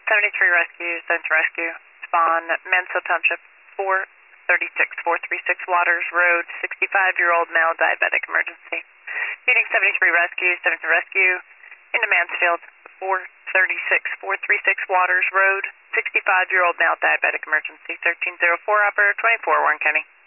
73 Rescue, Central Rescue, spawn Mansfield Township 436 Waters Road, 65-year-old male diabetic emergency. Meeting 73 Rescue, 73 Rescue, into Mansfield 436 Waters Road, 65-year-old male diabetic emergency, 1304 operator 24, Warren County.